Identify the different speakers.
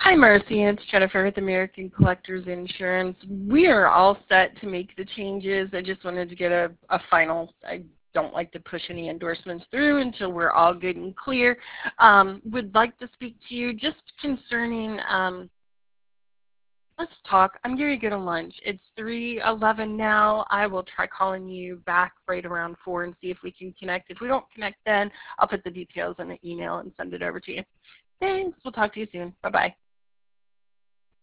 Speaker 1: Hi, Marcy. It's Jennifer with American Collectors Insurance. We are all set to make the changes. I just wanted to get a final. I don't like to push any endorsements through until we're all good and clear. Would like to speak to you just concerning, let's talk. I'm going to go to lunch. It's 3:11 now. I will try calling you back right around 4 and see if we can connect. If we don't connect then, I'll put the details in the email and send it over to you. Thanks. We'll talk to you soon. Bye-bye.